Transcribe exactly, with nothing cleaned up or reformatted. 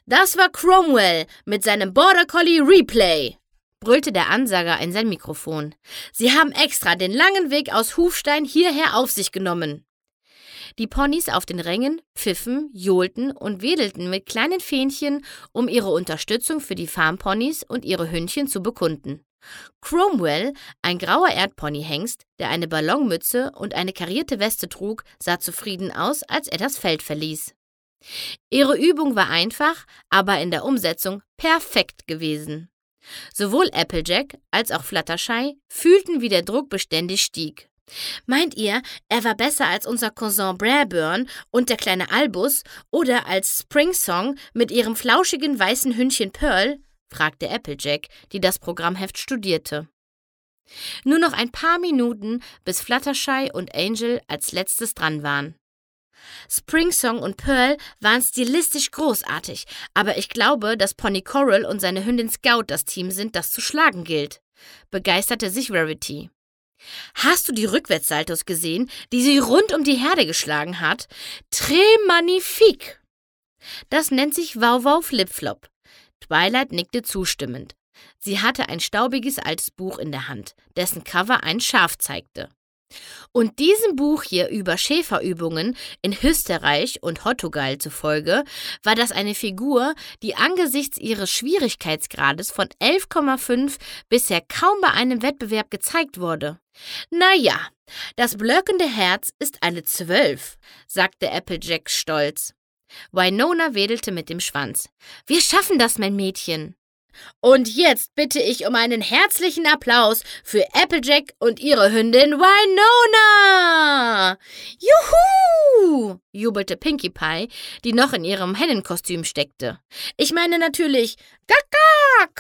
Das war Cromwell mit seinem Border Collie Replay, brüllte der Ansager in sein Mikrofon. Sie haben extra den langen Weg aus Hufstein hierher auf sich genommen. Die Ponys auf den Rängen pfiffen, johlten und wedelten mit kleinen Fähnchen, um ihre Unterstützung für die Farmponys und ihre Hündchen zu bekunden. Cromwell, ein grauer Erdponyhengst, der eine Ballonmütze und eine karierte Weste trug, sah zufrieden aus, als er das Feld verließ. Ihre Übung war einfach, aber in der Umsetzung perfekt gewesen. Sowohl Applejack als auch Fluttershy fühlten, wie der Druck beständig stieg. Meint ihr, er war besser als unser Cousin Braeburn und der kleine Albus oder als Springsong mit ihrem flauschigen weißen Hündchen Pearl? Fragte Applejack, die das Programmheft studierte. Nur noch ein paar Minuten, bis Fluttershy und Angel als letztes dran waren. Springsong und Pearl waren stilistisch großartig, aber ich glaube, dass Pony Coral und seine Hündin Scout das Team sind, das zu schlagen gilt, begeisterte sich Rarity. Hast du die Rückwärtssaltos gesehen, die sie rund um die Herde geschlagen hat? Très magnifique! Das nennt sich Wow-Wow Flip-Flop. Twilight nickte zustimmend. Sie hatte ein staubiges altes Buch in der Hand, dessen Cover ein Schaf zeigte. Und diesem Buch hier über Schäferübungen in Hüsterreich und Hottogal zufolge war das eine Figur, die angesichts ihres Schwierigkeitsgrades von elf Komma fünf bisher kaum bei einem Wettbewerb gezeigt wurde. Naja, das blökende Herz ist eine zwölf, sagte Applejack stolz. Winona wedelte mit dem Schwanz. Wir schaffen das, mein Mädchen. Und jetzt bitte ich um einen herzlichen Applaus für Applejack und ihre Hündin Winona! Juhu! Jubelte Pinkie Pie, die noch in ihrem Hennenkostüm steckte. Ich meine natürlich Gak-Gak!